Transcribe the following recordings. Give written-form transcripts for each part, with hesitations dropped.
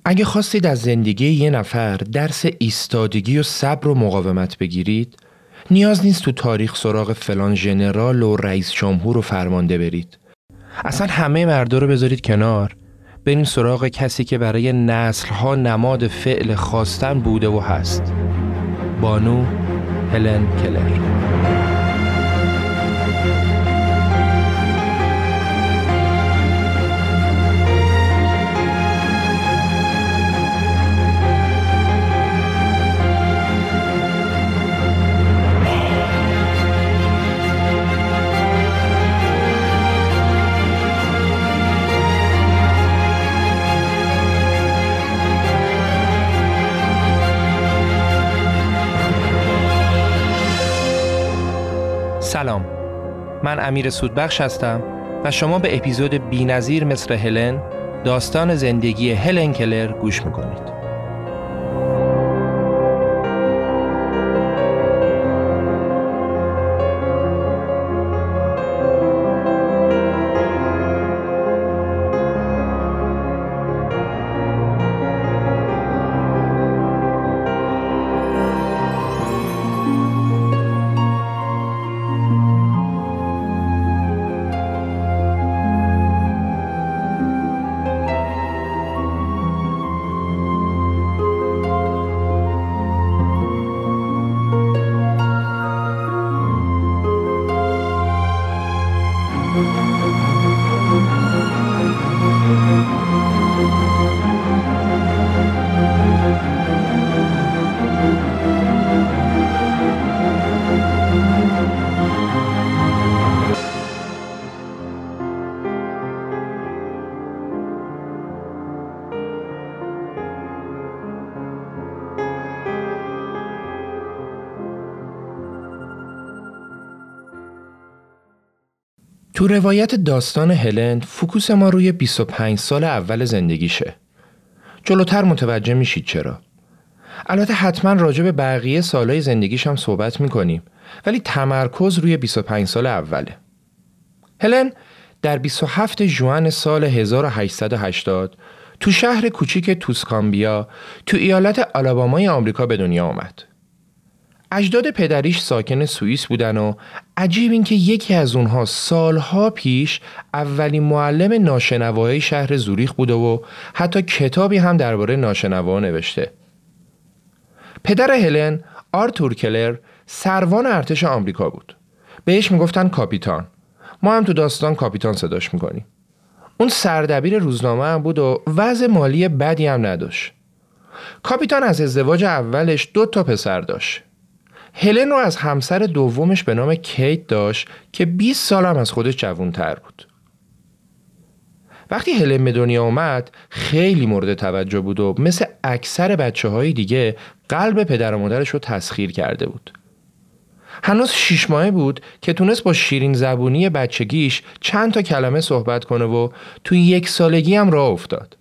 اگه خواستید از زندگی یه نفر درس ایستادگی و صبر و مقاومت بگیرید، نیاز نیست تو تاریخ سراغ فلان ژنرال و رئیس جمهور و فرمانده برید. اصلا همه مردا رو بذارید کنار، برین سراغ کسی که برای نسل‌ها نماد فعل خواستن بوده و هست. بانو هلن کلر. سلام، من امیر سودبخش هستم و شما به اپیزود بی‌نظیر مثل هلن، داستان زندگی هلن کلر گوش میکنید. تو روایت داستان هلن، فوکوس ما روی 25 سال اول زندگیشه. جلوتر متوجه میشید چرا. البته حتما راجع به بقیه سالهای زندگیش هم صحبت میکنیم، ولی تمرکز روی 25 سال اوله. هلن در 27 ژوئن سال 1880 تو شهر کوچیک توسکانبیا تو ایالت آلابامای آمریکا به دنیا آمد. اجداد پدریش ساکن سوئیس بودن و عجیب این که یکی از اونها سالها پیش اولین معلم ناشنوایی شهر زوریخ بوده و حتی کتابی هم درباره ناشنوا نوشته. پدر هلن، آرتور کلر، سروان ارتش آمریکا بود. بهش میگفتن کاپیتان. ما هم تو داستان کاپیتان صداش میکنیم. اون سردبیر روزنامه هم بود و وضع مالی بدی هم نداشت. کاپیتان از ازدواج اولش 2 پسر داشت. هلن رو از همسر دومش به نام کیت داشت که 20 سال هم از خودش جوان‌تر بود. وقتی هلن به دنیا اومد خیلی مورد توجه بود و مثل اکثر بچه‌های دیگه قلب پدر و مادرش رو تسخیر کرده بود. هنوز 6 ماهه بود که تونست با شیرین زبونی بچگیش چند تا کلمه صحبت کنه و توی 1 سالگی هم راه افتاد.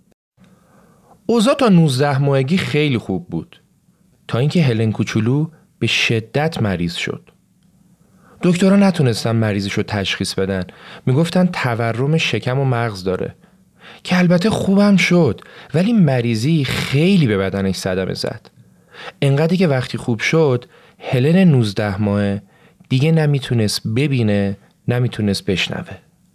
اوضاع تا 19 ماهگی خیلی خوب بود، تا اینکه هلن کوچولو به شدت مریض شد. دکترها نتونستن مریضش رو تشخیص بدن. میگفتن تورم شکم و مغز داره، که البته خوبم شد، ولی مریضی خیلی به بدنش صدمه زد. انقدری که وقتی خوب شد هلن 19 ماهه دیگه نمیتونست ببینه، نمیتونست بشنوه.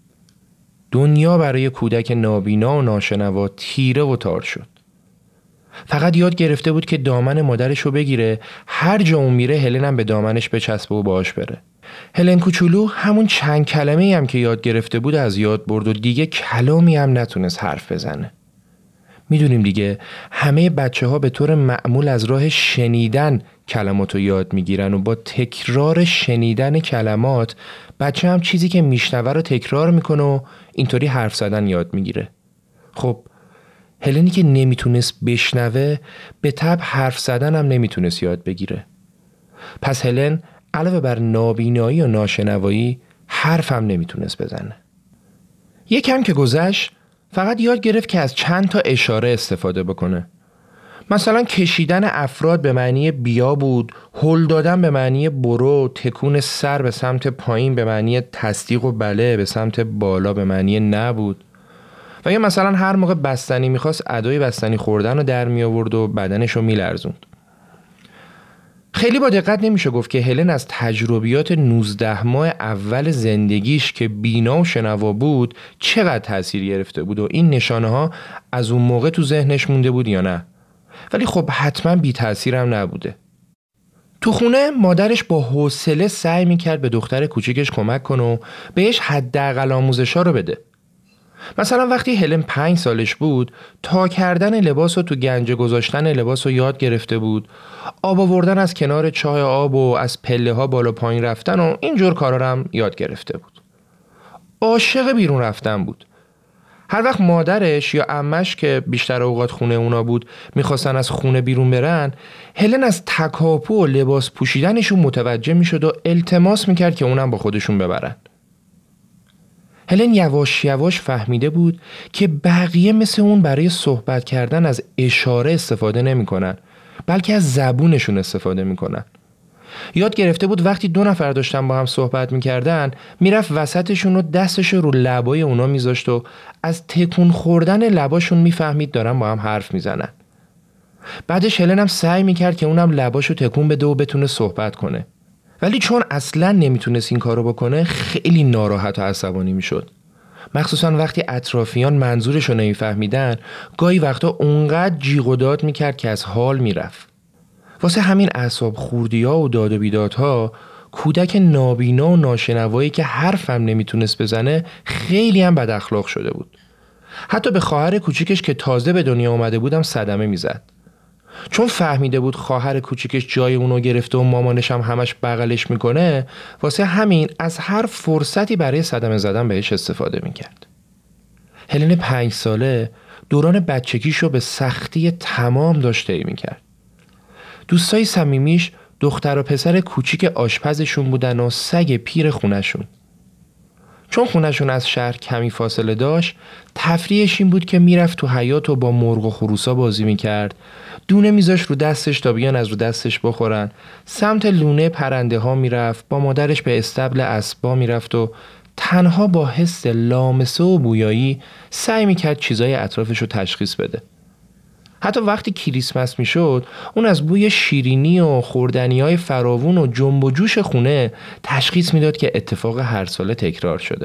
دنیا برای کودک نابینا و ناشنوا تیره و تار شد. فقط یاد گرفته بود که دامن مادرش رو بگیره، هر جا اون میره هلن هم به دامنش بچسبه و باهاش بره. هلن کوچولو همون چند کلمه‌ای هم که یاد گرفته بود از یاد برد و دیگه کلامی هم نتونست حرف بزنه. میدونیم دیگه همه بچه‌ها به طور معمول از راه شنیدن کلمات رو یاد میگیرن و با تکرار شنیدن کلمات بچه هم چیزی که میشنوه رو تکرار میکنه و اینطوری حرف زدن یاد میگیره. خب هلنی که نمیتونست بشنوه به طبع حرف زدن هم نمیتونست یاد بگیره. پس هلن علاوه بر نابینایی و ناشنوایی حرف هم نمیتونست بزنه. یکم که گذشت فقط یاد گرفت که از چند تا اشاره استفاده بکنه. مثلا کشیدن افراد به معنی بیا بود، هل دادن به معنی برو، تکون سر به سمت پایین به معنی تصدیق و بله به سمت بالا به معنی نه بود. و یا مثلا هر موقع بستنی میخواست ادای بستنی خوردن رو در می آورد و بدنش رو میلرزوند. خیلی با دقت نمیشه گفت که هلن از تجربیات 19 ماه اول زندگیش که بینا و شنوا بود چقدر تأثیر گرفته بود و این نشانه ها از اون موقع تو ذهنش مونده بود یا نه. ولی خب حتما بی تأثیر هم نبوده. تو خونه مادرش با حوصله سعی میکرد به دختر کوچیکش کمک کنه و بهش حداقل آموزشا رو بده. مثلا وقتی هلن 5 سالش بود تا کردن لباس و تو گنجه گذاشتن لباس رو یاد گرفته بود، آب آوردن از کنار چاه آب و از پله ها بالا پایین رفتن و اینجور کارا رو هم یاد گرفته بود. عاشق بیرون رفتن بود. هر وقت مادرش یا عمش که بیشتر اوقات خونه اونا بود میخواستن از خونه بیرون برن، هلن از تکاپو و لباس پوشیدنشون متوجه میشد و التماس میکرد که اونم با خودشون ببرن. هلن یواش یواش فهمیده بود که بقیه مثل اون برای صحبت کردن از اشاره استفاده نمیکنن، بلکه از زبونشون استفاده میکنن. یاد گرفته بود وقتی 2 نفر داشتن با هم صحبت میکردن میرفت وسطشون و دستش رو لبای اونا میذاشت و از تکون خوردن لباشون میفهمید دارن با هم حرف میزنن. بعدش هلن هم سعی میکرد که اونم لباشو تکون بده و بتونه صحبت کنه. ولی چون اصلا نمیتونست این کارو بکنه خیلی ناراحت و عصبانی میشد. مخصوصا وقتی اطرافیان منظورش رو نمیفهمیدن، گاهی وقتا اونقدر جیغ و داد میکرد که از حال میرفت. واسه همین اعصاب خوردی‌ها و داد و بیدادها کودک نابینا و ناشنوایی که حرفم نمیتونست بزنه خیلی هم بد اخلاق شده بود. حتی به خواهر کوچیکش که تازه به دنیا اومده بودم صدمه میزد. چون فهمیده بود خواهر کوچیکش جای اونو گرفته و مامانش هم همش بغلش میکنه، واسه همین از هر فرصتی برای صدمه زدن بهش استفاده میکرد. هلن 5 ساله دوران بچگیشو به سختی تمام داشته ای میکرد. دوستای صمیمیش دختر و پسر کوچیک آشپزشون بودن و سگ پیر خونشون. چون خونشون از شهر کمی فاصله داشت، تفریحش این بود که میرفت تو حیاط و با مرغ و خروسا بازی میکرد، دونه میذاش رو دستش تا بیان از رو دستش بخورن، سمت لونه پرنده ها میرفت، با مادرش به استبل اسبا میرفت و تنها با حس لامسه و بویایی سعی میکرد چیزای اطرافش رو تشخیص بده. حتی وقتی کریسمس میشد اون از بوی شیرینی و خوردنیای فراوون و جنب و جوش خونه تشخیص میداد که اتفاق هر ساله تکرار شده.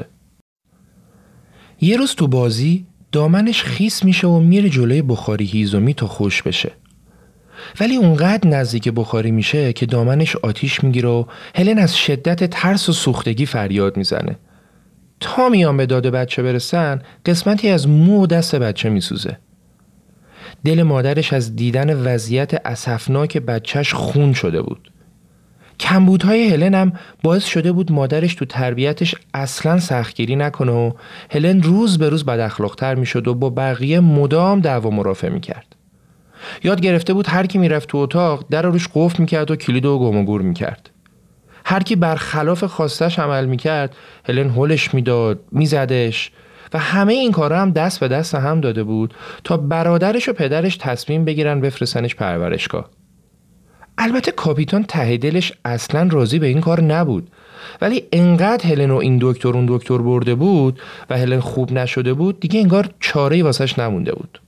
یه روز تو بازی دامنش خیس میشه و میره جلوی بخاری هیزومی تا خوش بشه. ولی اونقدر نزدیک بخاری میشه که دامنش آتیش میگیره و هلن از شدت ترس و سوختگی فریاد میزنه. تا میان به داد بچه برسن قسمتی از مو و دست بچه میسوزه. دل مادرش از دیدن وضعیت اسفناک بچهش خون شده بود. کمبودهای هلن هم باعث شده بود مادرش تو تربیتش اصلاً سختگیری نکنه و هلن روز به روز بد اخلاق‌تر میشد و با بقیه مدام دعوا مرافعه میکرد. یاد گرفته بود هر کی میرفت تو اتاق در روش قفل میکرد و کلید و گم و گور میکرد. هر کی برخلاف خواستش عمل میکرد هلن هولش میداد، میزدش و همه این کارا هم دست به دست هم داده بود تا برادرش و پدرش تصمیم بگیرن بفرستنش پرورشگاه. البته کاپیتان ته دلش اصلاً راضی به این کار نبود، ولی انقدر هلن و این دکتر اون دکتر برده بود و هلن خوب نشده بود دیگه انگار چاره‌ای واسش نمونده بود.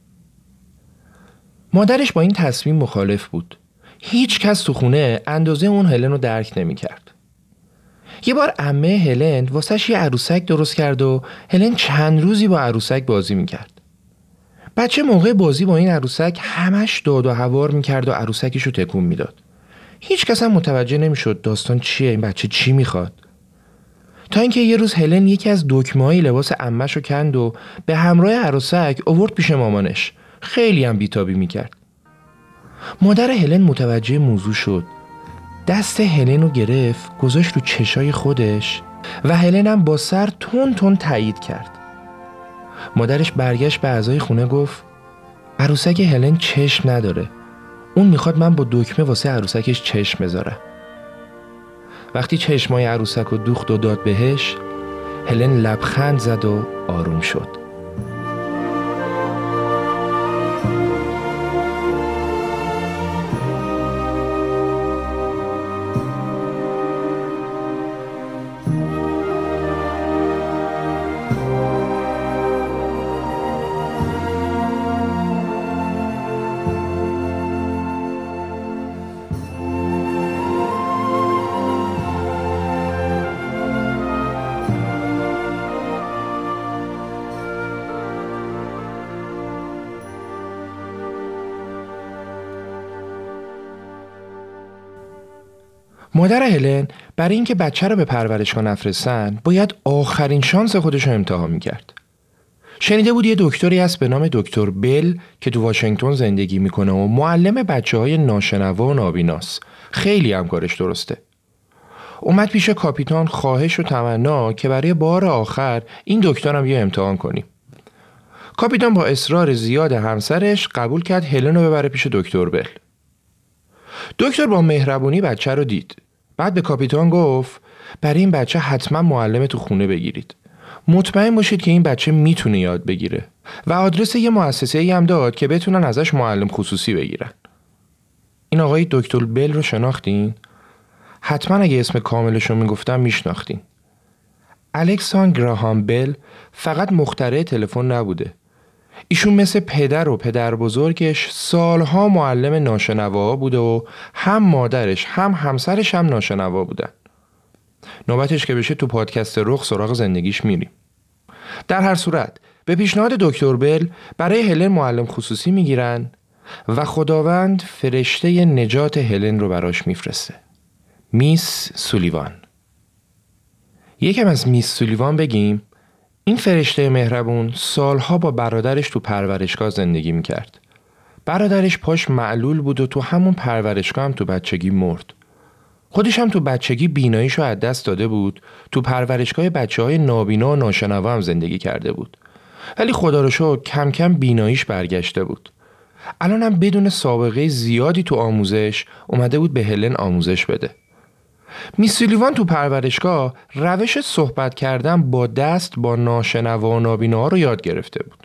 مادرش با این تصمیم مخالف بود. هیچ کس تو خونه اندازه اون هلن رو درک نمی کرد. یه بار عمه هلن واسش یه عروسک درست کرد و هلن چند روزی با عروسک بازی می کرد. بچه موقع بازی با این عروسک همش داد و هوار می کرد و عروسکش رو تکون می داد. هیچ کس هم متوجه نمی شد داستان چیه، این بچه چی می خواد. تا اینکه یه روز هلن یکی از دکمه‌های لباس عمه‌ش رو کند و به همراه عروسک آورد پیش مامانش. خیلی هم بیتابی می کرد. مادر هلن متوجه موضوع شد. دست هلن رو گرفت گذاشت رو چشای خودش و هلن هم با سر تون تون تایید کرد. مادرش برگشت به اعضای خونه گفت عروسک هلن چشم نداره. اون میخواد من با دکمه واسه عروسکش چشم بذارم. وقتی چشمای عروسک رو دوخت و داد بهش، هلن لبخند زد و آروم شد. مادر هلن برای اینکه بچه رو به پرورشگاه نفرستن باید آخرین شانس خودش رو امتحان میکرد. شنیده بود یه دکتری هست به نام دکتر بل که تو واشنگتن زندگی میکنه و معلم بچه‌های ناشنوا و نابیناست. خیلی هم کارش درسته. اومد پیش کاپیتان خواهش و تمنا که برای بار آخر این دکترم یه امتحان کنیم. کاپیتان با اصرار زیاد همسرش قبول کرد هلن رو ببره پیش دکتر بل. دکتر با مهربونی بچه رو دید. بعد به کاپیتان گفت برای این بچه حتما معلم تو خونه بگیرید. مطمئن باشید که این بچه میتونه یاد بگیره و آدرس یه مؤسسه‌ای هم داد که بتونن ازش معلم خصوصی بگیرن. این آقای دکتر بل رو شناختین؟ حتما اگه اسم کاملش رو میگفتم میشناختین. الکساندر گراهام بل فقط مخترع تلفن نبوده. ایشون مثل پدر و پدر بزرگش سالها معلم ناشنوا بوده و هم مادرش هم همسرش هم ناشنوا بودن. نوبتش که بشه تو پادکست رخ سراغ زندگیش میریم. در هر صورت به پیشنهاد دکتر بل برای هلن معلم خصوصی میگیرن و خداوند فرشته نجات هلن رو براش میفرسته. میس سولیوان. یکم از میس سولیوان بگیم. این فرشته مهربون سالها با برادرش تو پرورشگاه زندگی میکرد. برادرش پاش معلول بود و تو همون پرورشگاه هم تو بچگی مرد. خودش هم تو بچگی بیناییشو از دست داده بود. تو پرورشگاه بچه‌های نابینا و ناشنوا هم زندگی کرده بود. ولی خدا رو شکر کم کم بیناییش برگشته بود. الان هم بدون سابقه زیادی تو آموزش اومده بود به هلن آموزش بده. میس سولیوان تو پرورشگاه روش صحبت کردن با دست با ناشنوا و نابیناها رو یاد گرفته بود.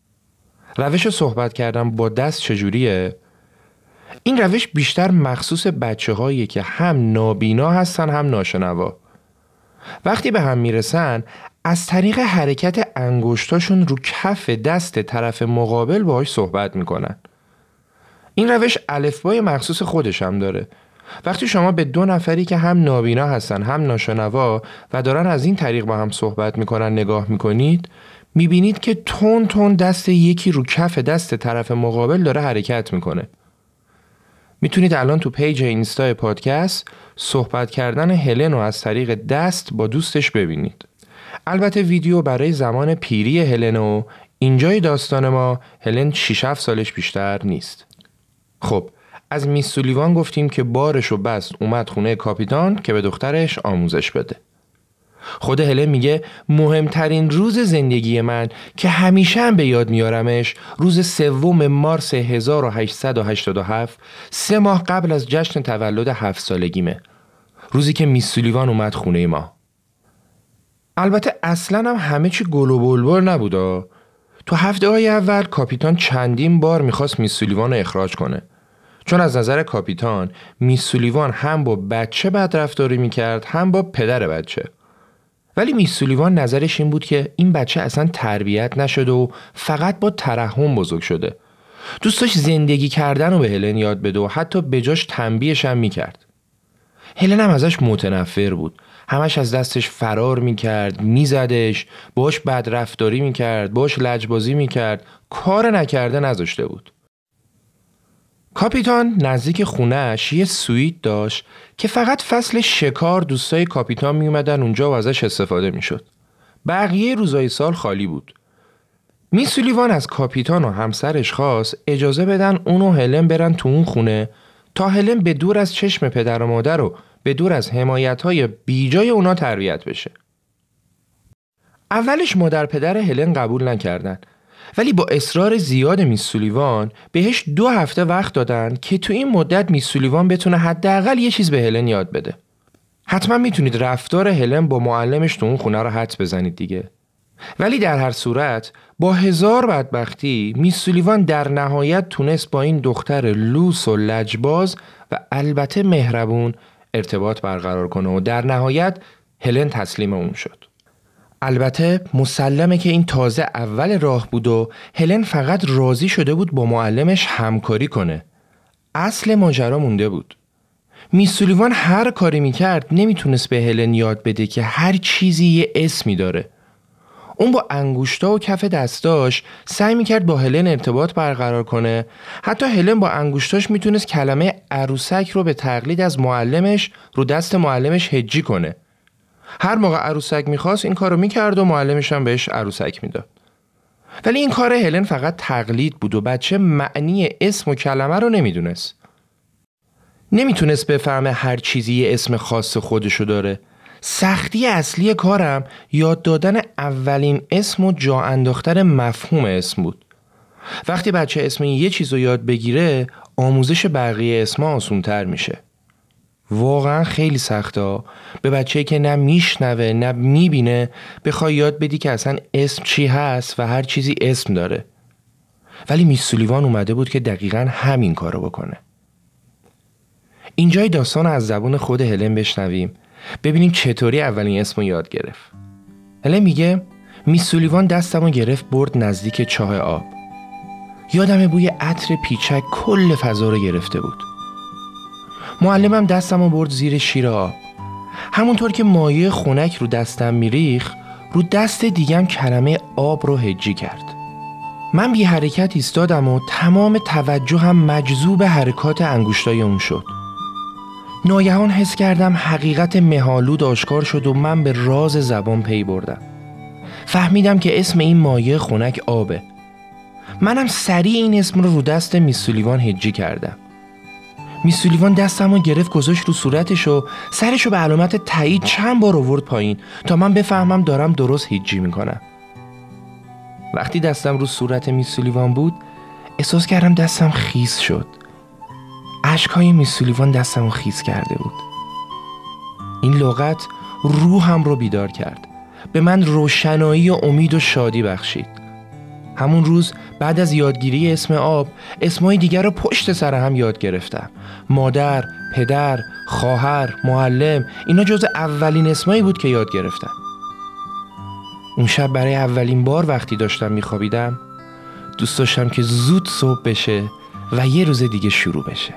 روش صحبت کردن با دست چجوریه؟ این روش بیشتر مخصوص بچه‌هایی که هم نابینا هستن هم ناشنوا. وقتی به هم میرسن از طریق حرکت انگشتاشون رو کف دست طرف مقابل باهاش صحبت میکنن. این روش الفبای مخصوص خودش هم داره. وقتی شما به دو نفری که هم نابینا هستن هم ناشنوا و دارن از این طریق با هم صحبت میکنن نگاه میکنید، میبینید که تون تون دست یکی رو کف دست طرف مقابل داره حرکت میکنه. میتونید الان تو پیج اینستا پادکست صحبت کردن هلن رو از طریق دست با دوستش ببینید. البته ویدیو برای زمان پیری هلن و اینجای داستان ما هلن 6-7 سالش بیشتر نیست. خب از میس سولیوان گفتیم که بارشو بست اومد خونه کاپیتان که به دخترش آموزش بده. خود هلن میگه مهمترین روز زندگی من که همیشه هم به یاد میارمش روز 3 مارس 1887 3 ماه قبل از جشن تولد 7 سالگیمه. روزی که میس سولیوان اومد خونه ما. البته اصلا هم همه چی گل و بلبل نبودا. تو هفته‌های اول کاپیتان چندین بار میخواست میس سولیوان رو اخراج کنه. چون از نظر کاپیتان میس سولیوان هم با بچه بدرفتاری میکرد هم با پدر بچه. ولی میس سولیوان نظرش این بود که این بچه اصلا تربیت نشده و فقط با ترحم بزرگ شده. دوست داشت زندگی کردن رو به هلن یاد بده و حتی بجاش تنبیهش هم میکرد. هلن هم ازش متنفر بود. همش از دستش فرار میکرد، میزدش، باش بدرفتاری میکرد، باش لجبازی میکرد، کار نکرده نذاشته بود. کاپیتان نزدیک خونه‌اش یه سویت داشت که فقط فصل شکار دوستای کاپیتان می اومدن اونجا و ازش استفاده میشد. بقیه روزای سال خالی بود. میس سولیوان از کاپیتان و همسرش خواست اجازه بدن اون و هلن برن تو اون خونه تا هلن به دور از چشم پدر و مادر و به دور از حمایت‌های بیجای اونا تربیت بشه. اولش مادر پدر هلن قبول نکردن، ولی با اصرار زیاد میس سولیوان بهش 2 هفته وقت دادن که تو این مدت میس سولیوان بتونه حداقل یه چیز به هلن یاد بده. حتما میتونید رفتار هلن با معلمش تو اون خونه رو حدس بزنید دیگه. ولی در هر صورت با 1000 بدبختی میس سولیوان در نهایت تونست با این دختر لوس و لجباز و البته مهربون ارتباط برقرار کنه و در نهایت هلن تسلیم اون شد. البته مسلمه که این تازه اول راه بود و هلن فقط راضی شده بود با معلمش همکاری کنه. اصل ماجرا مونده بود. میس سولیوان هر کاری میکرد نمیتونست به هلن یاد بده که هر چیزی یه اسمی داره. اون با انگشتا و کف دستاش سعی میکرد با هلن ارتباط برقرار کنه. حتی هلن با انگشتاش میتونست کلمه عروسک رو به تقلید از معلمش رو دست معلمش هجی کنه. هر موقع عروسک میخواست این کارو میکرد و معلمش هم بهش عروسک میداد. ولی این کار هلن فقط تقلید بود و بچه معنی اسم و کلمه رو نمیدونست. نمیتونست بفهمه هر چیزی یه اسم خاص خودشو داره. سختی اصلی کارم یاد دادن اولین اسم و جا انداختن مفهوم اسم بود. وقتی بچه اسم یه چیز رو یاد بگیره، آموزش بقیه اسما آسون‌تر میشه. واقعا خیلی سخته به بچه‌ای که نه میشنوه نه میبینه بخوای یاد بدی که اصلا اسم چی هست و هر چیزی اسم داره. ولی میس سولیوان اومده بود که دقیقاً همین کارو بکنه. اینجای داستان از زبون خود هلن بشنویم، ببینیم چطوری اولین اسمو یاد گرفت. هلن میگه میس سولیوان دستمو گرفت برد نزدیک چاه آب. یادم بوی عطر پیچک کل فضا رو گرفته بود. معلمم دستمو برد زیر شیر آب. همونطور که مایع خنک رو دستم میریخ، رو دست دیگم کلمه آب رو هجی کرد. من بی حرکت ایستادم و تمام توجهم مجذوب حرکات انگشتای اون شد. ناگهان حس کردم حقیقت مه‌آلود آشکار شد و من به راز زبان پی بردم. فهمیدم که اسم این مایع خنک آبه. منم سریع این اسم رو دست میس سولیوان هجی کردم. میس سولیوان دستمو گرفت گذاشت رو صورتش و سرشو به علامت تایید چند بار آورد پایین تا من بفهمم دارم درست هجی میکنم. وقتی دستم رو صورت میس سولیوان بود، احساس کردم دستم خیس شد. اشکای میس سولیوان دستمو خیس کرده بود. این لغت روحم رو بیدار کرد. به من روشنایی و امید و شادی بخشید. همون روز بعد از یادگیری اسم آب، اسمای دیگر رو پشت سر هم یاد گرفتم. مادر، پدر، خواهر، معلم، اینا جز اولین اسمایی بود که یاد گرفتم. اون شب برای اولین بار وقتی داشتم میخوابیدم، دوست داشتم که زود صبح بشه و یه روز دیگه شروع بشه.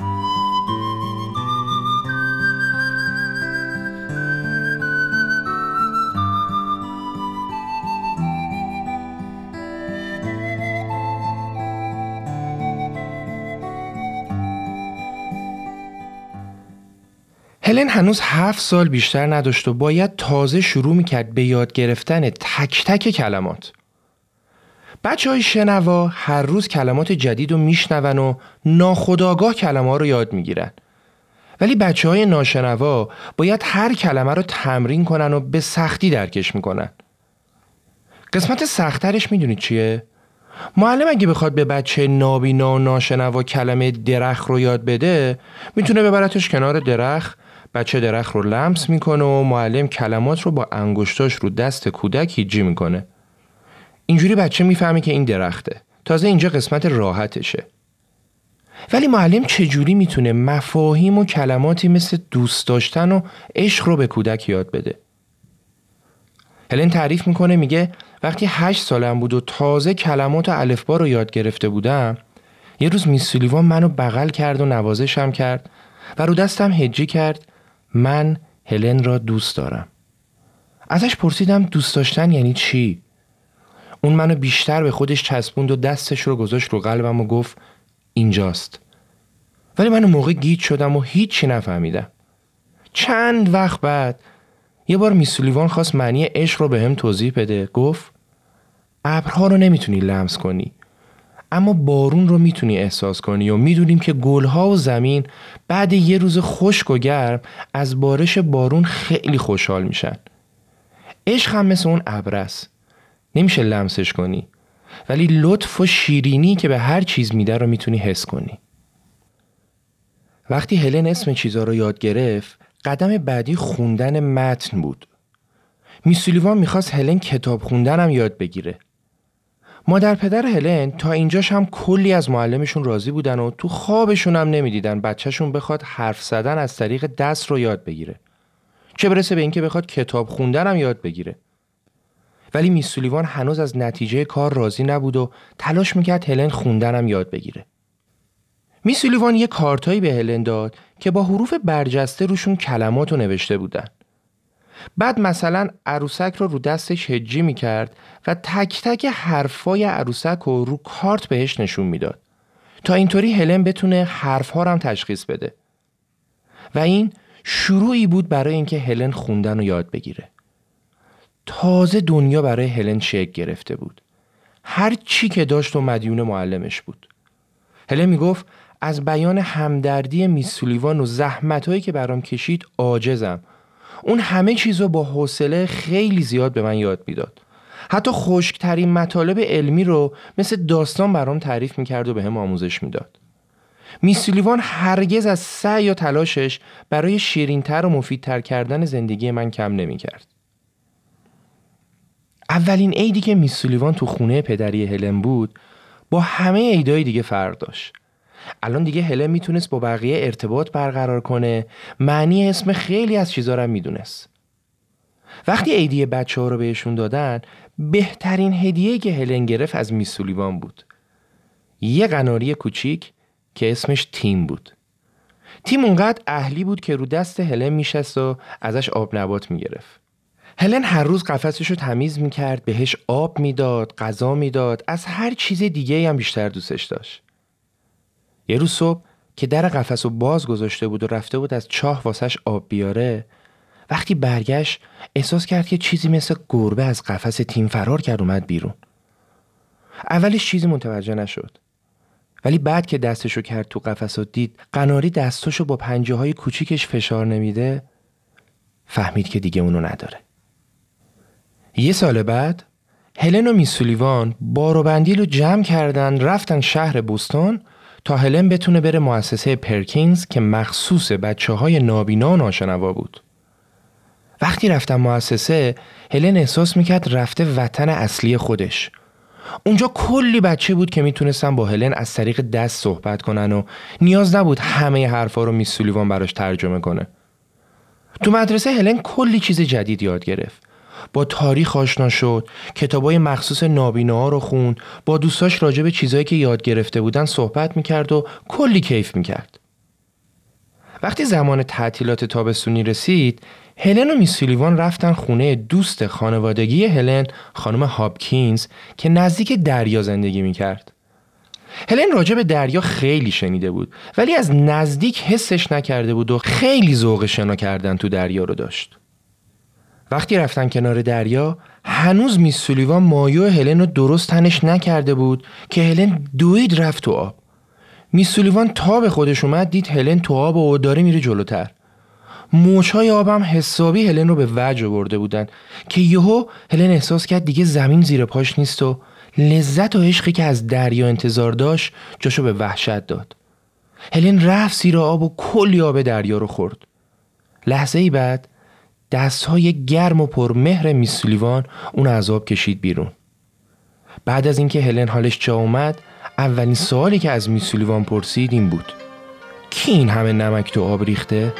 هلن هنوز 7 سال بیشتر نداشت و باید تازه شروع میکرد به یاد گرفتن تک تک کلمات. بچه‌های شنوا هر روز کلمات جدید رو میشنون و ناخودآگاه کلمات رو یاد میگیرن. ولی بچه‌های ناشنوا باید هر کلمه رو تمرین کنن و به سختی درکش میکنن. قسمت سخت‌ترش میدونید چیه؟ معلم اگه بخواد به بچه نابینا و ناشنوا کلمه درخت رو یاد بده، میتونه ببرتش کنار درخت، بچه درخت رو لمس میکنه و معلم کلمات رو با انگشتاش رو دست کودک هیجی میکنه. اینجوری بچه میفهمه که این درخته. تازه اینجا قسمت راحتشه. ولی معلم چجوری میتونه مفاهیم و کلماتی مثل دوست داشتن و عشق رو به کودک یاد بده؟ هلن تعریف میکنه، میگه وقتی 8 سالم بود و تازه کلمات و الفبا رو یاد گرفته بودم، یه روز میس سولیوان منو بغل کرد و نوازشم کرد و رو دستم هجی کرد من هلن را دوست دارم. ازش پرسیدم دوست داشتن یعنی چی؟ اون منو بیشتر به خودش چسبوند و دستش رو گذاشت رو قلبم و گفت اینجاست. ولی من اون موقع گیج شدم و هیچی نفهمیدم. چند وقت بعد یه بار میس سولیوان خواست معنی عشق رو به هم توضیح بده. گفت ابرها رو نمیتونی لمس کنی، اما بارون رو میتونی احساس کنی و میدونیم که گلها و زمین بعد یه روز خشک و گرم از بارش بارون خیلی خوشحال میشن. عشق هم مثل اون ابر است. نمیشه لمسش کنی، ولی لطف و شیرینی که به هر چیز میده رو میتونی حس کنی. وقتی هلن اسم چیزا رو یاد گرفت، قدم بعدی خوندن متن بود. میس سولیوان میخواست هلن کتاب خوندن هم یاد بگیره. مادر پدر هلن تا اینجاش هم کلی از معلمشون راضی بودن و تو خوابشون هم نمیدیدن بچهشون بخواد حرف زدن از طریق دست رو یاد بگیره. چه برسه به اینکه بخواد کتاب خوندن هم یاد بگیره. ولی میس سولیوان هنوز از نتیجه کار راضی نبود و تلاش میکرد هلن خوندن هم یاد بگیره. میس سولیوان یه کارتایی به هلن داد که با حروف برجسته روشون کلماتو نوشته بودن. بعد مثلا عروسک رو دستش هجی میکرد و تک تک حرفای عروسک رو کارت بهش نشون میداد تا اینطوری هلن بتونه حرفها رو هم تشخیص بده. و این شروعی بود برای اینکه هلن خوندن رو یاد بگیره. تازه دنیا برای هلن شکل گرفته بود. هر چی که داشت و مدیون معلمش بود. هلن میگفت از بیان همدردی میس سولیوان و زحمتایی که برام کشید عاجزم. اون همه چیزو با حوصله خیلی زیاد به من یاد میداد. حتی خشک‌ترین مطالب علمی رو مثل داستان برام تعریف میکرد و بهم آموزش میداد. میس سولیوان هرگز از سعی یا تلاشش برای شیرین‌تر و مفیدتر کردن زندگی من کم نمیکرد. اولین عیدی که میس سولیوان تو خونه پدری هلن بود با همه عیدای دیگه فرق داشت. الان دیگه هلن میتونست با بقیه ارتباط برقرار کنه، معنی اسم خیلی از چیزا رو میدونست. وقتی عیدی بچه‌ها رو بهشون دادن، بهترین هدیه‌ای که هلن گرفت از میس سولیوان بود. یه قناری کوچیک که اسمش تیم بود. تیم اونقدر اهلی بود که رو دست هلن میشست و ازش آب نبات میگرفت. هلن هر روز قفسشو تمیز میکرد، بهش آب میداد، غذا میداد، از هر چیز دیگه هم بیشتر دوستش داشت. یه روز صبح که در قفسو باز گذاشته بود و رفته بود از چاه واسش آب بیاره، وقتی برگشت احساس کرد که چیزی مثل گربه از قفس تیم فرار کرد اومد بیرون. اولش چیزی متوجه نشد، ولی بعد که دستشو کرد تو قفس و دید قناری دستشو با پنجه‌های کوچیکش فشار نمیده، فهمید که دیگه اونو نداره. یه سال بعد هلن و میس سولیوان بار و بندیل رو جمع کردن رفتن شهر بوستون تا هلن بتونه بره مؤسسه پرکینز که مخصوص بچه‌های نابینا و ناشنوا بود. وقتی رفتن مؤسسه، هلن احساس میکرد رفته وطن اصلی خودش. اونجا کلی بچه بود که میتونستن با هلن از طریق دست صحبت کنن و نیاز نبود همه حرفا رو میس سولیوان براش ترجمه کنه. تو مدرسه هلن کلی چیز جدید یاد گرفت. با تاریخ آشنا شد، کتابای مخصوص نابیناها رو خوند، با دوستاش راجع به چیزایی که یاد گرفته بودن صحبت میکرد و کلی کیف میکرد. وقتی زمان تعطیلات تابستونی رسید، هلن و میس سولیوان رفتن خونه دوست خانوادگی هلن، خانم هاپکینز، که نزدیک دریا زندگی میکرد. هلن راجع به دریا خیلی شنیده بود، ولی از نزدیک حسش نکرده بود و خیلی ذوق شنا کردن تو دریا رو داشت. وقتی رفتن کنار دریا، هنوز میس سولیوان مایو هلن رو درست تنش نکرده بود که هلن دوید رفت تو آب. میس سولیوان تا به خودش اومد دید هلن تو آب و داره میره جلوتر. موج‌های آب هم حسابی هلن رو به وجع آورده بودن که یهو هلن احساس کرد دیگه زمین زیر پاش نیست و لذت و عشقی که از دریا انتظار داشت جاشو به وحشت داد. هلن رفت زیر آب و کلی آب دریا رو خورد. لحظه‌ای بعد دست‌های گرم و پرمهر میس سولیوان اون از آب کشید بیرون. بعد از اینکه هلن حالش جا اومد، اولین سوالی که از میس سولیوان پرسید این بود: کی این همه نمک تو آب ریخته؟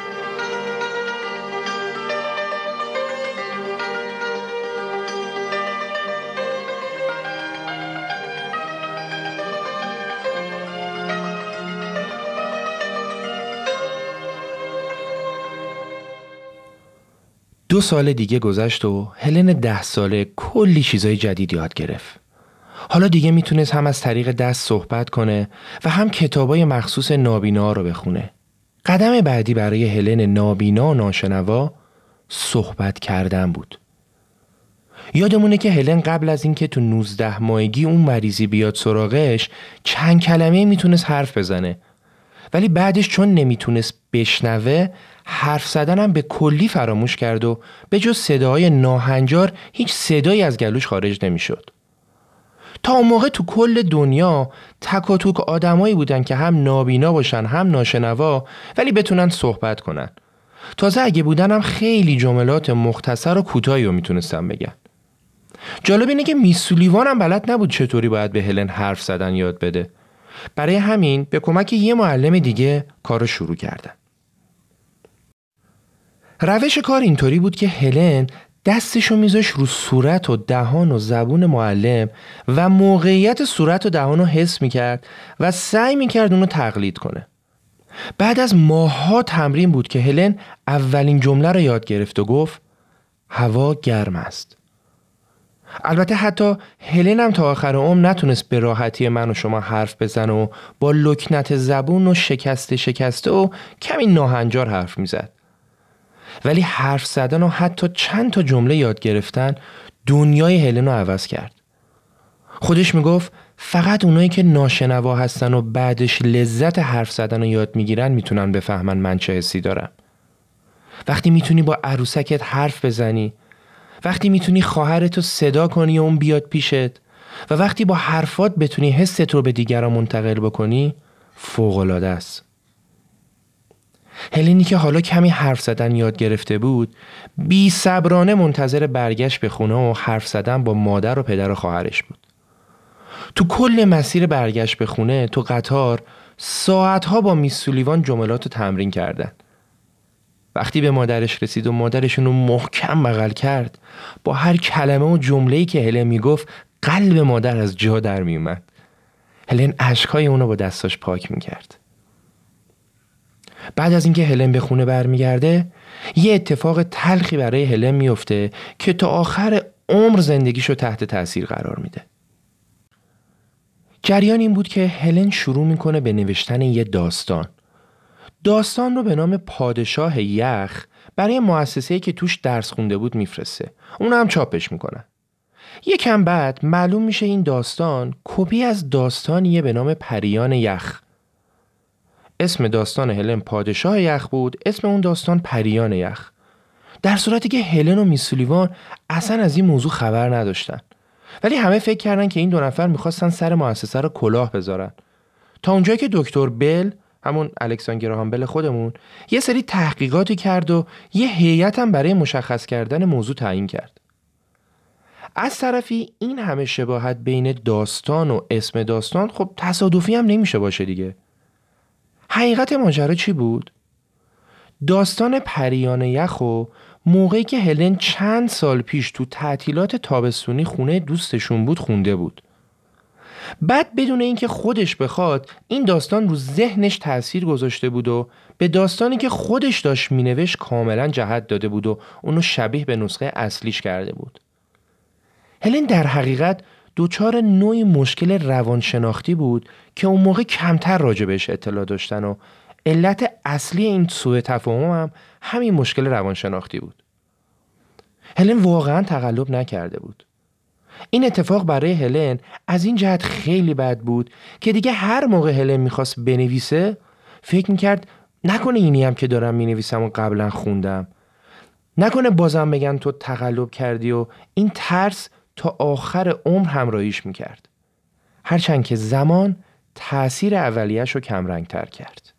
دو سال دیگه گذشت و هلن 10 ساله کلی چیزای جدید یاد گرفت. حالا دیگه میتونست هم از طریق دست صحبت کنه و هم کتابای مخصوص نابینا رو بخونه. قدم بعدی برای هلن نابینا و ناشنوا صحبت کردن بود. یادمونه که هلن قبل از اینکه تو 19 ماهگی اون مریضی بیاد سراغش چند کلمه میتونست حرف بزنه، ولی بعدش چون نمیتونست بشنوه حرف زدنم به کلی فراموش کرد و به جز صداهای ناهنجار هیچ صدایی از گلوش خارج نمیشد. تا اون موقع تو کل دنیا تک و توک آدمایی بودن که هم نابینا باشن هم ناشنوا ولی بتونن صحبت کنن. تازه اگه بودن هم خیلی جملات مختصر و کوتاهی رو میتونستن بگن. جالب اینه که میس سولیوان هم بلد نبود چطوری باید به هلن حرف زدن یاد بده. برای همین به کمک یه معلم دیگه کارو شروع کردن. روش کار اینطوری بود که هلن دستشو میذاش رو صورت و دهان و زبون معلم و موقعیت صورت و دهان رو حس میکرد و سعی میکرد اونو تقلید کنه. بعد از ماه‌ها تمرین بود که هلن اولین جمله رو یاد گرفت و گفت: هوا گرم است. البته حتی هلن هم تا آخر عمر نتونست به راحتی من و شما حرف بزنه و با لکنت زبون و شکسته و کمی ناهنجار حرف میزد. ولی حرف زدن و حتی چند تا جمله یاد گرفتن دنیای هلن رو عوض کرد. خودش میگفت فقط اونایی که ناشنوا هستن و بعدش لذت حرف زدن رو یاد میگیرن میتونن بفهمن من چه حسی دارم. وقتی میتونی با عروسکت حرف بزنی، وقتی میتونی خواهرتو صدا کنی و اون بیاد پیشت و وقتی با حرفات بتونی حست رو به دیگران منتقل بکنی، فوق‌العاده است. هلنی که حالا کمی حرف زدن یاد گرفته بود، بی صبرانه منتظر برگشت به خونه و حرف زدن با مادر و پدر و خواهرش بود. تو کل مسیر برگشت به خونه تو قطار ساعتها با میس سولیوان جملات رو تمرین کردن. وقتی به مادرش رسید و مادرشون رو محکم بغل کرد، با هر کلمه و جمله‌ای که هلن میگفت قلب مادر از جا در میومد. هلن اشکای اونو با دستاش پاک میکرد. بعد از اینکه هلن به خونه برمیگرده، یه اتفاق تلخی برای هلن میفته که تا آخر عمر زندگیشو تحت تاثیر قرار میده. جریان این بود که هلن شروع میکنه به نوشتن یه داستان رو به نام پادشاه یخ برای مؤسسه‌ای که توش درس خونده بود میفرسته. اون هم چاپش میکنن. یکم بعد معلوم میشه این داستان کپی از داستانیه به نام پریان یخ. اسم داستان هلن پادشاه یخ بود، اسم اون داستان پریان یخ. در صورتی که هلن و میس سولیوان اصلا از این موضوع خبر نداشتن. ولی همه فکر کردن که این دو نفر میخواستن سر مؤسسه رو کلاه بذارن. تا اونجایی که دکتر بل، همون الکساندر گراهام بل خودمون، یه سری تحقیقاتی کرد و یه هیئت هم برای مشخص کردن موضوع تعیین کرد. از طرفی این همه شباهت بین داستان و اسم داستان خب تصادفی هم نمیشه باشه دیگه. حقیقت ماجرا چی بود؟ داستان پریان یخ و موقعی که هلن چند سال پیش تو تعطیلات تابستونی خونه دوستشون بود خونده بود. بعد بدون اینکه خودش بخواد این داستان رو ذهنش تأثیر گذاشته بود و به داستانی که خودش داشت مینوشت کاملا جهت داده بود و اونو شبیه به نسخه اصلیش کرده بود. هلن در حقیقت دوچار نوعی مشکل روانشناختی بود که اون موقع کمتر راجبش اطلاع داشتن و علت اصلی این سوء تفاهم هم همین مشکل روانشناختی بود. هلن واقعا تقلب نکرده بود. این اتفاق برای هلن از این جهت خیلی بد بود که دیگه هر موقع هلن میخواست بنویسه فکر میکرد نکنه اینی هم که دارم مینویسم و قبلا خوندم، نکنه بازم بگن تو تقلب کردی و این ترس تا آخر عمر همراهیش میکرد. هرچند که زمان تأثیر اولیه‌شو کمرنگ‌تر کرد.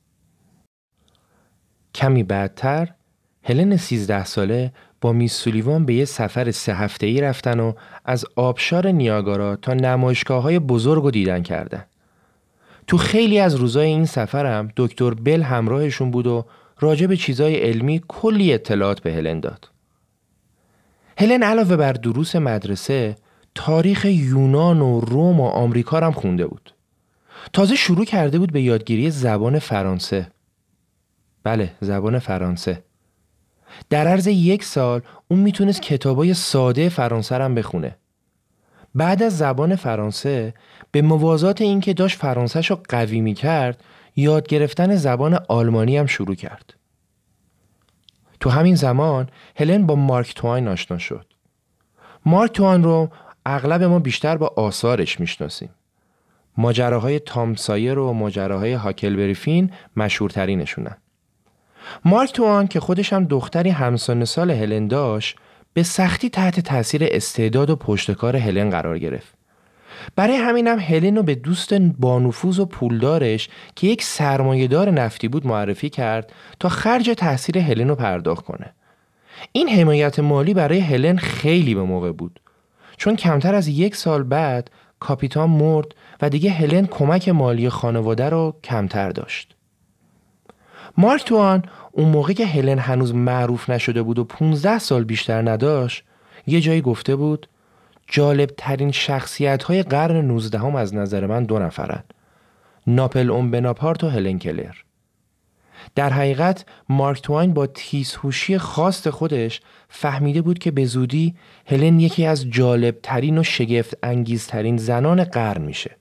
کمی بعدتر هلن 13 ساله با میس سولیوان به یه سفر 3 هفته‌ای رفتن و از آبشار نیاگارا تا نمایشگاه‌های بزرگ رو دیدن کردن. تو خیلی از روزای این سفرم دکتر بل همراهشون بود و راجع به چیزای علمی کلی اطلاعات به هلن داد. هلن علاوه بر دروس مدرسه تاریخ یونان و روم و آمریکا هم خونده بود. تازه شروع کرده بود به یادگیری زبان فرانسه. بله، زبان فرانسه. در عرض 1 سال اون میتونست کتابای ساده فرانسه هم بخونه. بعد از زبان فرانسه به موازات این که داشت فرانسه‌شو قوی میکرد یاد گرفتن زبان آلمانی هم شروع کرد. تو همین زمان هلن با مارک توین آشنا شد. مارک توین رو اغلب ما بیشتر با آثارش میشناسیم. ماجراهای تام سایر و ماجراهای هاکلبری فین مشهورترینشونن. مارک توین که خودش هم دختری همسن سال هلن داشت به سختی تحت تاثیر استعداد و پشتکار هلن قرار گرفت. برای همینم هلن رو به دوست بانفوذ و پولدارش که یک سرمایه‌دار نفتی بود معرفی کرد تا خرج تحصیل هلن رو پرداخت کنه. این حمایت مالی برای هلن خیلی به موقع بود، چون کمتر از 1 سال بعد کاپیتان مرد و دیگه هلن کمک مالی خانواده رو کمتر داشت. مارک توین اون موقع که هلن هنوز معروف نشده بود و 15 سال بیشتر نداشت یه جایی گفته بود جالب ترین شخصیت های قرن 19 از نظر من 2 نفرن، ناپل اون بناپارت و هلن کلر. در حقیقت مارک توین با تیزهوشی خاص خودش فهمیده بود که به زودی هلن یکی از جالبترین و شگفت انگیزترین زنان قرن میشه.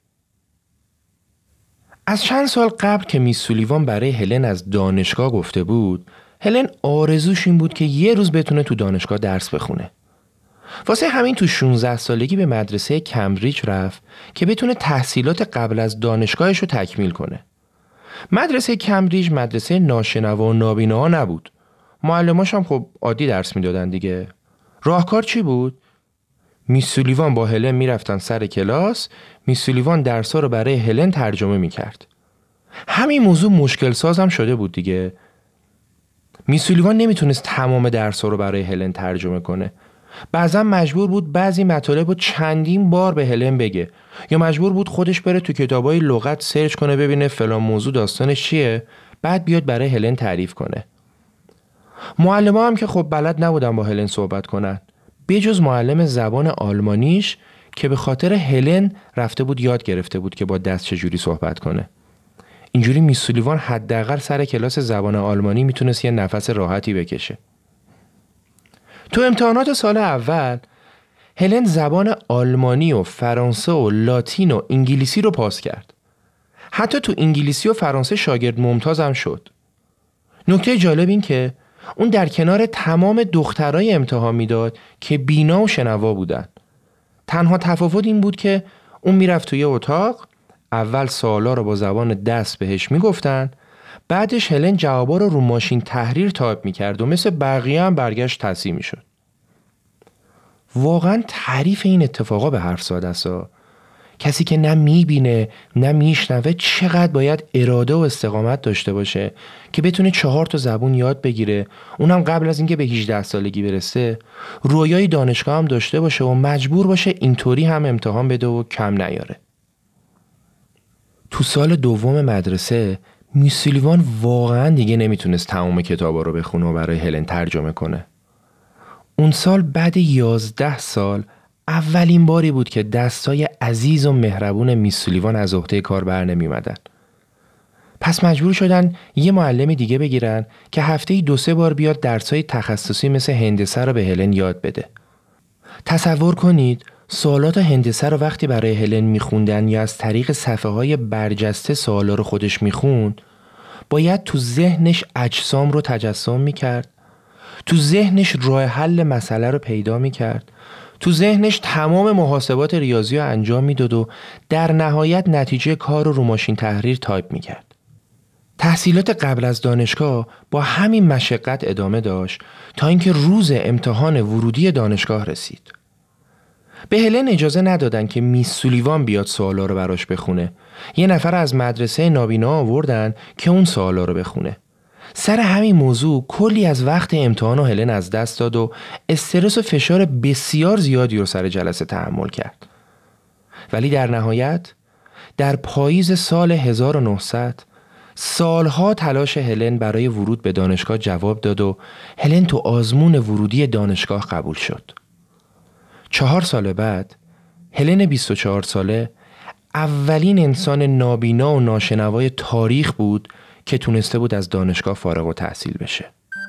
از چند سال قبل که میس سولیوان برای هلن از دانشگاه گفته بود، هلن آرزوش این بود که یه روز بتونه تو دانشگاه درس بخونه. واسه همین تو 16 سالگی به مدرسه کمبریج رفت که بتونه تحصیلات قبل از دانشگاهش رو تکمیل کنه. مدرسه کمبریج مدرسه ناشنوا و نابیناها نبود. معلماش هم خب عادی درس میدادن دیگه. راهکار چی بود؟ میس سولیوان با هلن میرفتن سر کلاس، میس سولیوان درس‌ها رو برای هلن ترجمه میکرد. همین موضوع مشکل ساز هم شده بود دیگه. میس سولیوان نمیتونست تمام درس‌ها رو برای هلن ترجمه کنه. بعضا مجبور بود بعضی مطالب رو چندین بار به هلن بگه، یا مجبور بود خودش بره تو کتابای لغت سرچ کنه ببینه فلان موضوع داستانش چیه، بعد بیاد برای هلن تعریف کنه. معلم‌ها هم که خب بلد نبودن با هلن صحبت کنن، بجز معلم زبان آلمانیش که به خاطر هلن رفته بود یاد گرفته بود که با دست چجوری صحبت کنه. اینجوری میس سولیوان حداقل سر کلاس زبان آلمانی میتونست یه نفس راحتی بکشه. تو امتحانات سال اول هلن زبان آلمانی و فرانسه و لاتین و انگلیسی رو پاس کرد. حتی تو انگلیسی و فرانسه شاگرد ممتاز هم شد. نکته جالب این که اون در کنار تمام دخترای امتحان میداد که بینا و شنوا بودن. تنها تفاوت این بود که اون میرفت توی اتاق، اول سوالا رو با زبان دست بهش میگفتن، بعدش هلن جوابا رو ماشین تحریر تایپ میکرد و مثل بقیه هم برگشت تصحیح میشد. واقعا تعریف این اتفاقا به حرف ساده است. کسی که نه میبینه نه میشنوه چقدر باید اراده و استقامت داشته باشه که بتونه 4 زبون یاد بگیره، اونم قبل از اینکه به 18 سالگی برسه، رویای دانشگاه هم داشته باشه و مجبور باشه اینطوری هم امتحان بده و کم نیاره. تو سال دوم مدرسه میس سولیوان واقعا دیگه نمیتونست تمام کتابا رو بخونه و برای هلن ترجمه کنه. اون سال بعد 11 سال اولین باری بود که دستای عزیز و مهربون میس سولیوان از عهده کار بر نمی‌اومدن. پس مجبور شدن یه معلم دیگه بگیرن که هفته‌ای 2-3 بار بیاد درسای تخصصی مثل هندسه رو به هلن یاد بده. تصور کنید سوالات هندسه رو وقتی برای هلن میخوندن یا از طریق صفحه‌های برجسته سوالا رو خودش میخوند، باید تو ذهنش اجسام رو تجسم میکرد، تو ذهنش راه حل مسئله رو پیدا میکرد، تو ذهنش تمام محاسبات ریاضی رو انجام میداد و در نهایت نتیجه کار رو ماشین تحریر تایپ میکرد. تحصیلات قبل از دانشگاه با همین مشقت ادامه داشت تا اینکه روز امتحان ورودی دانشگاه رسید. به هلن اجازه ندادن که میس سولیوان بیاد سوالا رو براش بخونه. یه نفر از مدرسه نابینا آوردن که اون سوالا رو بخونه. سر همین موضوع کلی از وقت امتحان و هلن از دست داد و استرس و فشار بسیار زیادی رو سر جلسه تحمل کرد. ولی در نهایت در پاییز سال 1900 سالها تلاش هلن برای ورود به دانشگاه جواب داد و هلن تو آزمون ورودی دانشگاه قبول شد. 4 سال بعد هلن 24 ساله اولین انسان نابینا و ناشنوای تاریخ بود که تونسته بود از دانشگاه فارغ التحصیل بشه.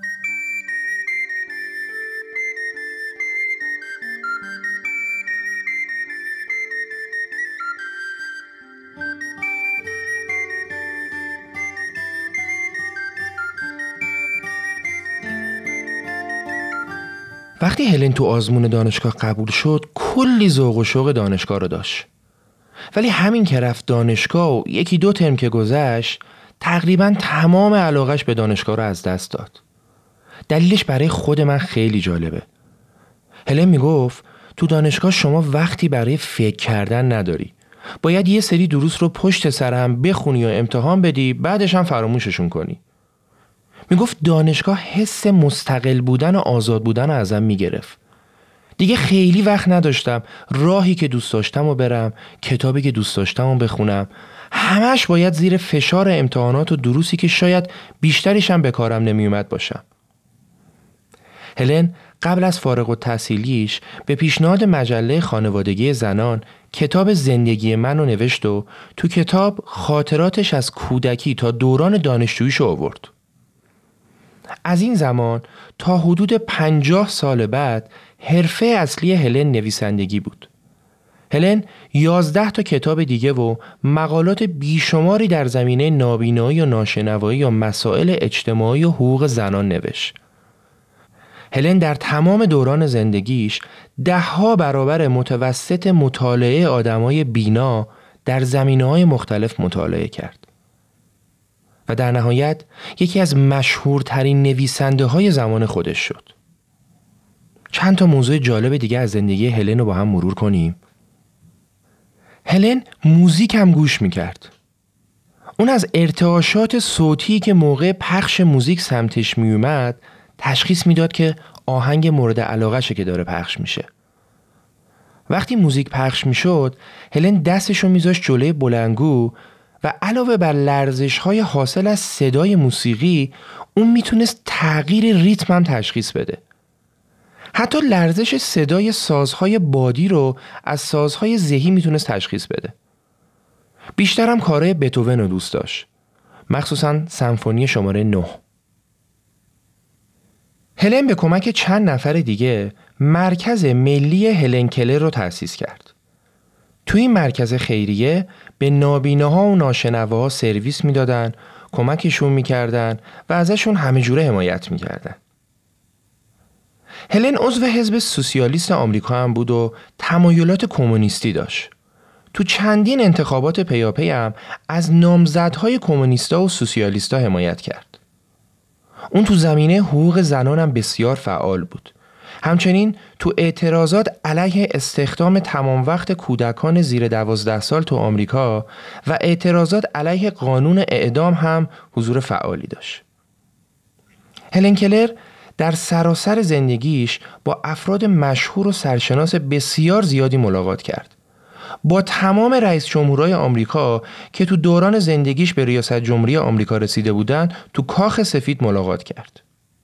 وقتی هلن تو آزمون دانشگاه قبول شد کلی ذوق و شوق دانشگاه رو داشت. ولی همین که رفت دانشگاه و 1-2 ترم که گذشت تقریبا تمام علاقش به دانشگاه رو از دست داد. دلیلش برای خود من خیلی جالبه. هلن میگفت تو دانشگاه شما وقتی برای فکر کردن نداری. باید یه سری دروس رو پشت سر هم بخونی و امتحان بدی، بعدش هم فراموششون کنی. میگفت دانشگاه حس مستقل بودن و آزاد بودن رو ازم میگرفت. دیگه خیلی وقت نداشتم راهی که دوست داشتم و برم، کتابی که دوست داشتم و بخونم. همش باید زیر فشار امتحانات و دروسی که شاید بیشترش هم به کارم نمیومد باشم. هلن قبل از فارغ التحصیلیش به پیشنهاد مجله خانوادگی زنان کتاب زندگی منو نوشت و تو کتاب خاطراتش از کودکی تا دوران دانشجوییش آورد. از این زمان تا حدود 50 سال بعد حرفه اصلی هلن نویسندگی بود. هلن 11 تا کتاب دیگه و مقالات بیشماری در زمینه نابینایی و ناشنوایی و مسائل اجتماعی و حقوق زنان نوشت. هلن در تمام دوران زندگیش 10 برابر متوسط مطالعه آدمای بینا در زمینه‌های مختلف مطالعه کرد و در نهایت یکی از مشهورترین نویسنده های زمان خودش شد. چند تا موضوع جالب دیگه از زندگی هلن رو با هم مرور کنیم. هلن موزیک هم گوش میکرد. اون از ارتعاشات صوتی که موقع پخش موزیک سمتش میومد تشخیص میداد که آهنگ مورد علاقه‌شه که داره پخش میشه. وقتی موزیک پخش میشد، هلن دستشو میذاشت جلوی بلندگو و علاوه بر لرزش‌های حاصل از صدای موسیقی، اون میتونست تغییر ریتم هم تشخیص بده. حتی لرزش صدای سازهای بادی رو از سازهای ذهی میتونست تشخیص بده. بیشتر هم کارهای بتوون رو دوست داشت، مخصوصاً سمفونی شماره 9. هلن به کمک چند نفر دیگه مرکز ملی هلن کلر رو تأسیس کرد. توی این مرکز خیریه به نابیناها و ناشنواها سرویس میدادن، کمکشون میکردن و ازشون همه جوره حمایت میکردن. هلن عضو حزب سوسیالیست آمریکا هم بود و تمایلات کمونیستی داشت. تو چندین انتخابات پیاپی هم از نامزدهای کمونیستا و سوسیالیستا حمایت کرد. اون تو زمینه حقوق زنان هم بسیار فعال بود. همچنین تو اعتراضات علیه استخدام تمام وقت کودکان زیر 12 سال تو آمریکا و اعتراضات علیه قانون اعدام هم حضور فعالی داشت. هلن کلر در سراسر زندگیش با افراد مشهور و سرشناس بسیار زیادی ملاقات کرد. با تمام رئیس جمهورهای آمریکا که تو دوران زندگیش به ریاست جمهوری آمریکا رسیده بودند تو کاخ سفید ملاقات کرد.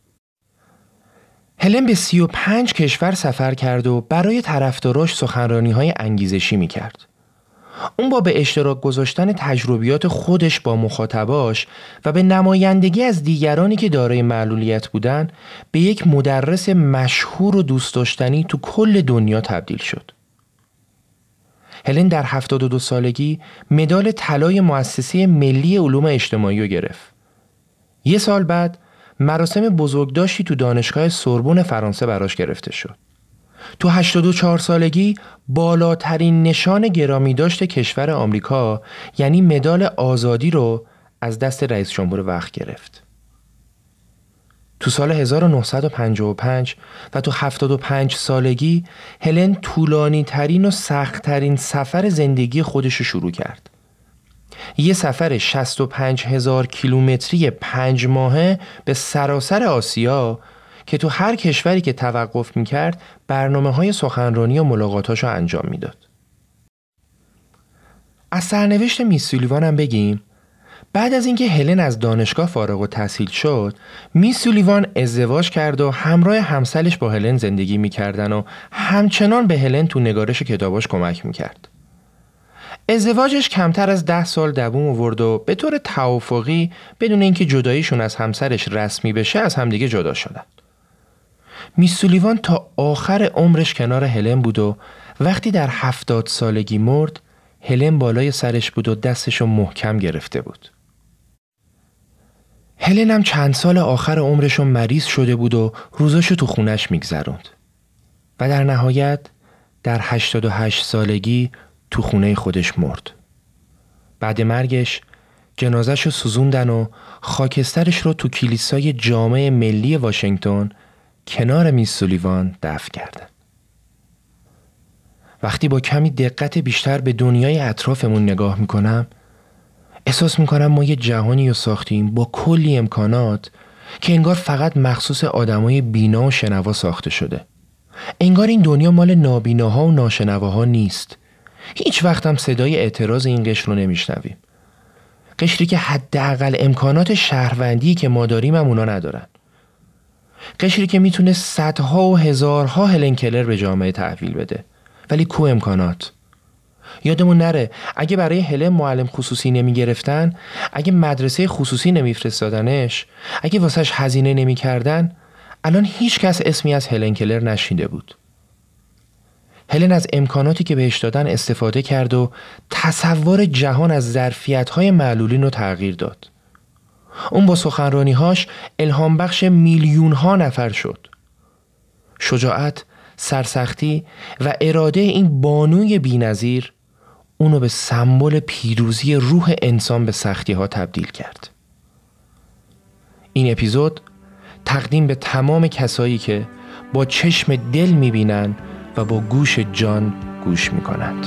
هلن به 35 کشور سفر کرد و برای طرفداراش سخنرانی‌های انگیزشی می‌کرد. اون با به اشتراک گذاشتن تجربیات خودش با مخاطباش و به نمایندگی از دیگرانی که دارای معلولیت بودن به یک مدرس مشهور و دوست داشتنی تو کل دنیا تبدیل شد. هلن در 72 سالگی مدال طلای مؤسسه ملی علوم اجتماعی رو گرفت. 1 سال بعد مراسم بزرگداشتی تو دانشگاه سوربن فرانسه براش گرفته شد. تو 84 سالگی بالاترین نشان گرامی داشت کشور آمریکا یعنی مدال آزادی رو از دست رئیس جمهور وقت گرفت. تو سال 1955 و تو 75 سالگی هلن طولانی ترین و سخت ترین سفر زندگی خودش رو شروع کرد. یه سفر 65,000 کیلومتری 5 ماهه به سراسر آسیا که تو هر کشوری که توقف میکرد برنامه‌های سخنرانی و ملاقاتاشو انجام میداد. از سرنوشت میس سولیوان هم بگیم. بعد از اینکه هلن از دانشگاه فارغ التحصیل شد، میس سولیوان ازدواج کرد و همراه همسرش با هلن زندگی میکردن و همچنان به هلن تو نگارش کتاباش کمک میکرد. ازدواجش کمتر از 10 سال دوام آورد و به طور توافقی بدون اینکه جداییشون از همسرش رسمی بشه از همدیگه جدا شدن. میس سولیوان تا آخر عمرش کنار هلن بود و وقتی در 70 سالگی مرد، هلن بالای سرش بود و دستشو محکم گرفته بود. هلن هم چند سال آخر عمرشو مریض شده بود و روزاشو تو خونش میگذروند و در نهایت در 88 سالگی تو خونه خودش مرد. بعد مرگش جنازه‌شو سوزوندن و خاکسترش رو تو کلیسای جامع ملی واشنگتن کنار میس سولیوان دفن کردن. وقتی با کمی دقت بیشتر به دنیای اطرافمون نگاه میکنم، احساس میکنم ما یه جهانی رو ساختیم با کلی امکانات که انگار فقط مخصوص آدمای بینا و شنوا ساخته شده. انگار این دنیا مال نابیناها و ناشنواها نیست. هیچ وقت هم صدای اعتراض این قشر رو نمیشنویم. قشری که حداقل امکانات شهروندی که ما داریم هم اونا ندارن. قشری که میتونه صدها و هزارها هلن کلر به جامعه تحویل بده، ولی کو امکانات. یادمون نره اگه برای هلن معلم خصوصی نمی گرفتن، اگه مدرسه خصوصی نمی فرستادنش، اگه واسش هزینه نمی کردن، الان هیچ کس اسمی از هلن کلر نشنیده بود. هلن از امکاناتی که بهش دادن استفاده کرد و تصور جهان از ظرفیت‌های معلولین رو تغییر داد. اون با سخنرانی‌هاش الهام بخش میلیون‌ها نفر شد. شجاعت، سرسختی و اراده این بانوی بی‌نظیر اونو به سمبل پیروزی روح انسان به سختی‌ها تبدیل کرد. این اپیزود تقدیم به تمام کسایی که با چشم دل می‌بینن و با گوش جان گوش می‌کنند.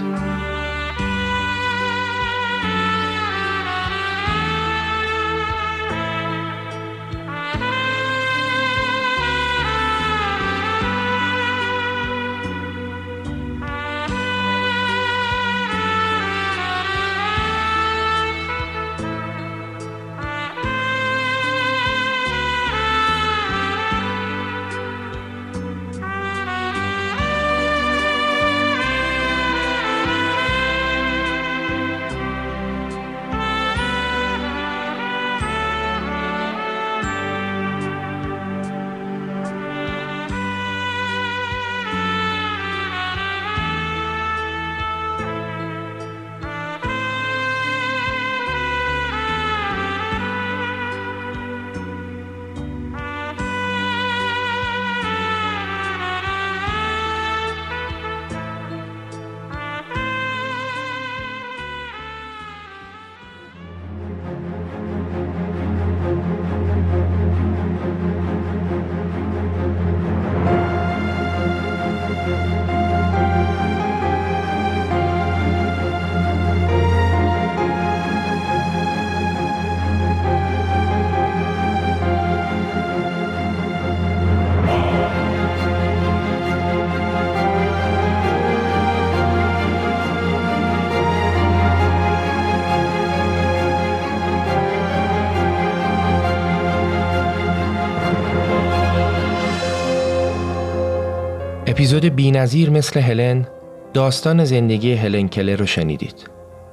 اپیزود بی‌نظیر مثل هلن، داستان زندگی هلن کلر رو شنیدید.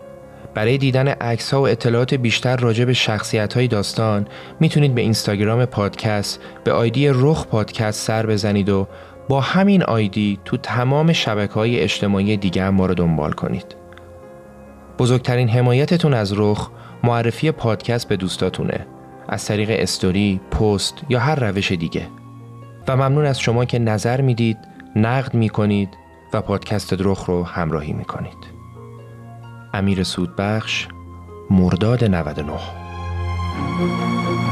برای دیدن عکس‌ها و اطلاعات بیشتر راجع به شخصیت‌های داستان میتونید به اینستاگرام پادکست به آیدی رخ پادکست سر بزنید و با همین آیدی تو تمام شبکه‌های اجتماعی دیگه هم ما رو دنبال کنید. بزرگترین حمایتتون از رخ معرفی پادکست به دوستاتونه، از طریق استوری، پست یا هر روش دیگه. و ممنون از شما که نظر میدید، نقد میکنید و پادکست رخ رو همراهی میکنید. امیر سودبخش، مرداد 99.